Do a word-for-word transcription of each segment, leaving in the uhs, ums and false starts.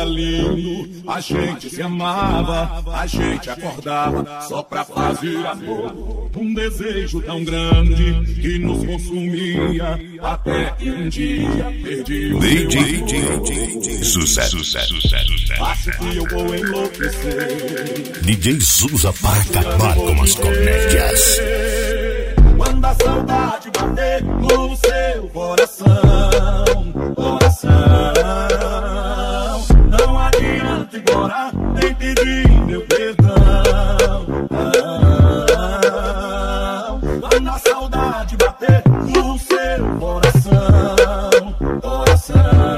era lindo, a gente se amava, a gente acordava só pra fazer amor. Um desejo tão grande que nos consumia, até que um dia perdi o D J, meu D J, sucesso, sucesso, sucesso. Acho que eu vou enlouquecer. D J Souza para acabar com as comédias. Quando a saudade bater no seu coração, coração, não adianta implorar nem pedir meu perdão. Quando a saudade bater no seu coração, coração,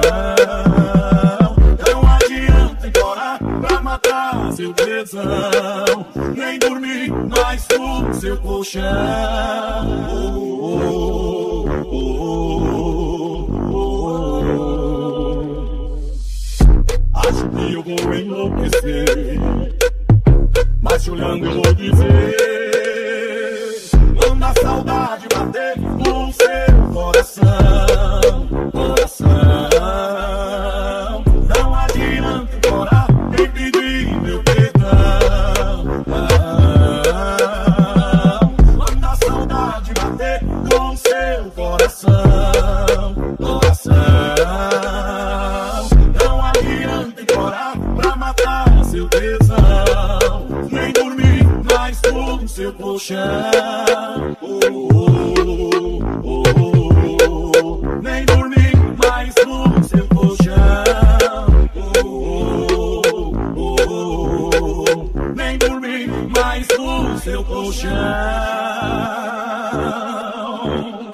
não adianta implorar pra matar seu tesão, nem dormir mais no seu colchão. Oh, oh, oh, oh, oh. Acho que eu vou enlouquecer, mas te olhando eu vou dizer: quando a saudade bater no seu coração, coração, não adianta implorar nem pedir meu perdão. Quando a saudade bater no seu coração, coração, não adianta implorar pra matar seu tesão, nem dormir mais no seu colchão. Oh, oh, oh, oh, oh. Nem dormir mais no seu colchão. Oh, oh, oh, oh. Nem dormir mais no seu colchão.